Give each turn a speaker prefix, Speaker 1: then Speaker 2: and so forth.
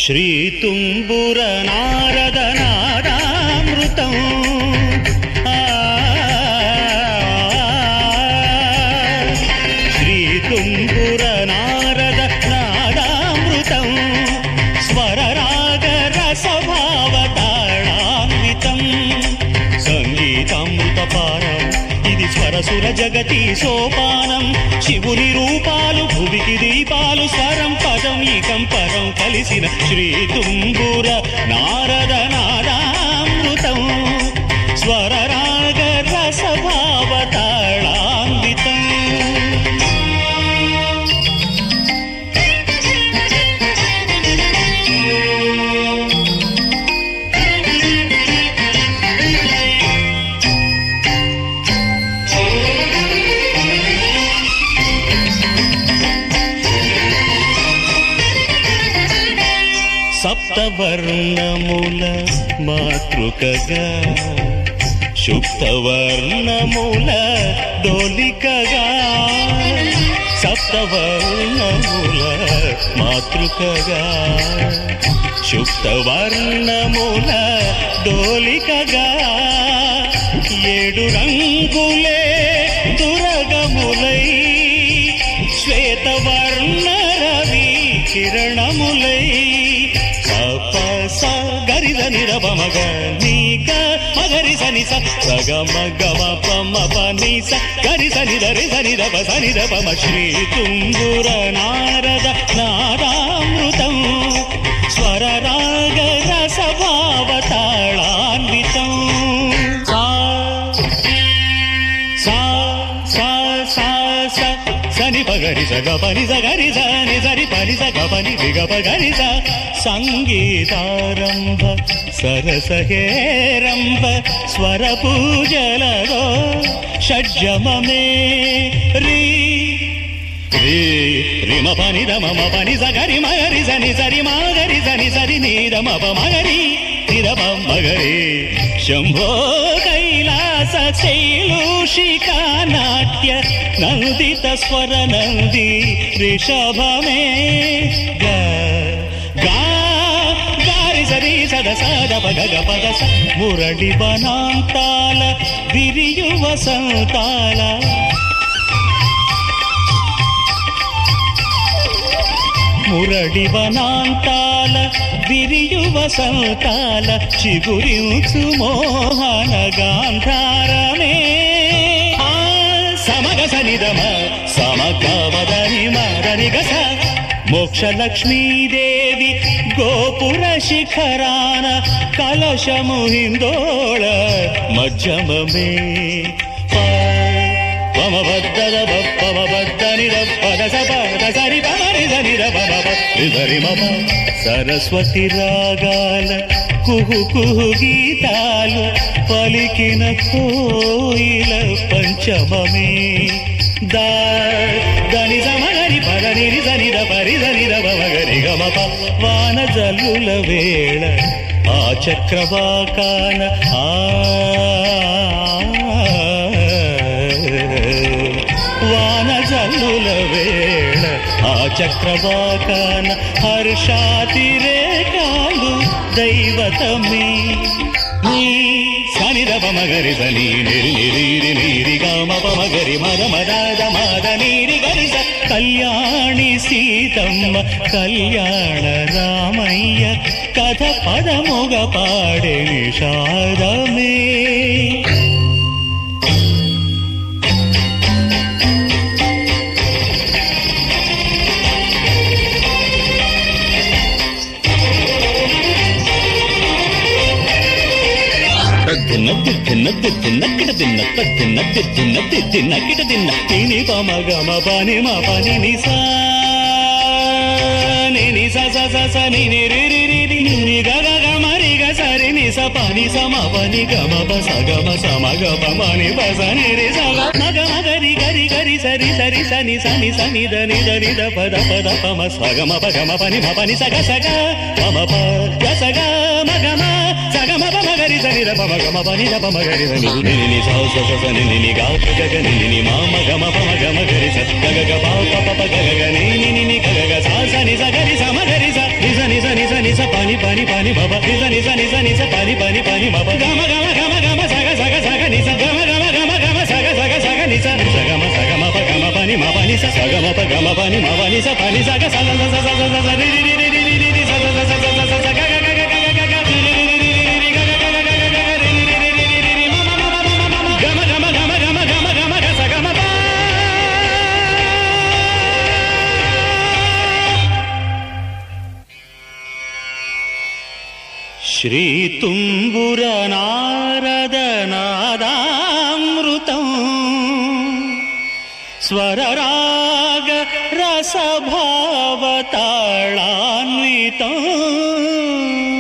Speaker 1: శ్రీతుంబుర నారద నాదామృతం శ్రీతుంబుర నారద నాదామృతం స్వరరాగ రసభావతాళాన్వితం సంగీతామృతపానం ఇది స్వరసుర జగతి సోపానం శివుని రూపాలు భువికి దీపాలు స్వరం పదం ఇకం పరం కలిసిన శ్రీతుంబుర నారద నాదామృతం స్వరరాగ రసభావతాళాన్వితం సప్తవర్ణముల మాతృకగా శుక్తవర్ణముల డోలికగా సప్తవర్ణముల మాతృకగా శుక్తవర్ణముల డోలికగా ఏడు రంగులే దురగములై శ్వేతవర్ణ రవి కిరణములై గరిజ నిరపమగ నీక మగరి సని సగమ గమ పమ పని స గరి సని దరి సని దప సని దపమ శ్రీతుంబుర నారద నాదామృతం స్వరరాగ రసభావతాళాన్వితం సని పగరి సగ పని సగరి సని సరి పని సగ పని విగ పగరి స సంగీతారంభ సరసహేరంభ స్వర పూజలలో షడ్జమమే రీ రీ రిమ పని దమ పని సగరి మగరి సని సరి మాగరి సని సరి నీరమ మగరి నిరమ మగరి శంభో కైలాస శైలూషికా నాట్య నందిత స్వర నంది రిషభమే గారి సరి సద సద పగ పద మురళి బనాంతాల విరియు వసంతాల మురళి వనాంతాల విరియు వసంతాల చిగురించు మోహన గాంధారమే సమగ సనిదమ సమగవదని మదని గస మోక్షలక్ష్మీదేవి గోపుర శిఖరాన కలశము హిందోళ మధ్యమమే పమబద్ధద పమబద్ధని పద సపద సరి పమరి సని రి మమ సరస్వతి రాగాల కుహు కుహు గీతాలు పలికిన కోయిల పంచమమే దని సమగరి పదని సని దరి సని దమగరి గమప వాన జల్లుల వేళ ఆ చక్రవాకాన వాన జల్లుల వేళ ఆ చక్రవాకాన హర్షాతిరేకాలు దైవతమే సని దమగరి సని నిరి నిరి నీరి గమ పమగరి మద మద మద నీరి గరి కళ్యాణి సీతమ్మ కళ్యాణ రామయ్య కథ పదముగ పాడే నిషాదమే తిని పమగ పని మా పని నిసా ని స ని ని గగ మరి గ సరి ని స పని సమ పని గమ బస గమ సమగ పమని బస ని రి స మగ మగరి గరి గరి సరి సరి సని సని సని దని దని ద పద పద పమ సగమ పగమ పని మ పని సగ సగ పమ ప గ సగ మగమ సగమ పమగరి సని ద పమ గమ పని ద పమగరి ని ని స స స ని ని గా గగ ని ని మా మగమ పమ గమ గరి స గగ గ ప ప ప గగ ని ని ని గగ గ స సని స గరి స మగరి స ని స ని స ని స ని నిస పని పని పని బబ నిస నిస నిస నిస పని పని పని బబ గమ గమ గమ గమ సగ సగ సగ నిస గమ గమ గమ గమ సగ సగ సగ నిస నిస గమ సగ మ ప గమ పని మ పని స సగ మ ప గమ పని మ పని స పని సగ స స స స స స రి రి రి రి రి రి రి స స స స స స గ గ గ గ గ గ గ రి రి రి రి రి రి గ గ గ గ గ గ రి రి రి రి రి రి రి మ మ మ మ మ మ గమ గమ గమ గమ గమ గమ గ స గమ ప శ్రీ తుంబుర నారద నాదామృతం స్వరరాగ రసభావతాళాన్వితం